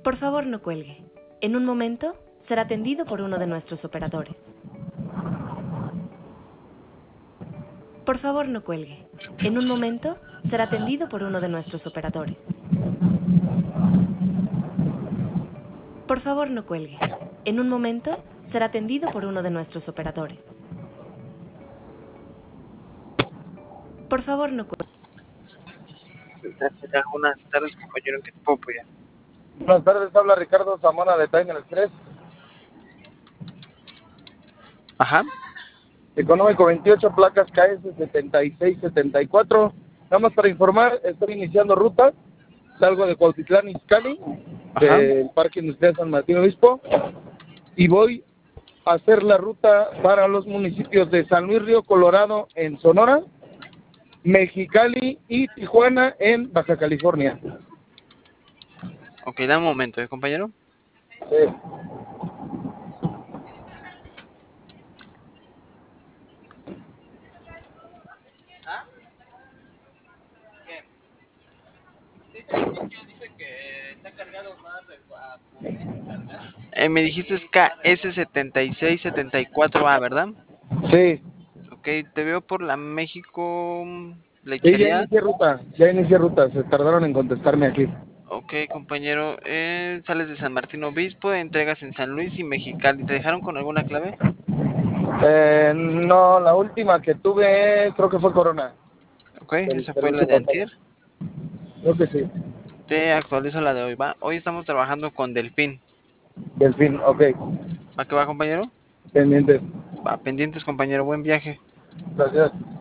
Por favor, no cuelgue. En un momento será atendido por uno de nuestros operadores. Por favor, no cuelgue. En un momento será atendido por uno de nuestros operadores. Por favor, no cuelgue. En un momento será atendido por uno de nuestros operadores. Por favor, no cuelgue. Buenas tardes, compañero. ¿En qué te puedo apoyar? Buenas tardes, habla Ricardo Zamora de Tiger Express. Ajá. Económico 28, placas KS 7674. Nada más para informar, estoy iniciando ruta. Salgo de Cuautitlán, Izcalli, Ajá. del Parque Industrial San Martín Obispo, y voy a hacer la ruta para los municipios de San Luis Río Colorado en Sonora, Mexicali y Tijuana en Baja California. Ok, da un momento, compañero. Sí. Me dijiste es KS7674A, ¿verdad? Sí. Ok, te veo por la México Sí, Lechería. ya inicié ruta, se tardaron en contestarme aquí. Ok, compañero. Sales de San Martín Obispo, entregas en San Luis y Mexicali. ¿Te dejaron con alguna clave? No, la última que tuve creo que fue Corona. Ok, El esa fue la servicio de pasado. antier. Creo que sí. Te actualizo la de hoy, ¿va? Hoy estamos trabajando con Delfín. Delfín, ok. ¿Va que va, compañero? Pendientes. Va, pendientes, compañero. Buen viaje. Gracias.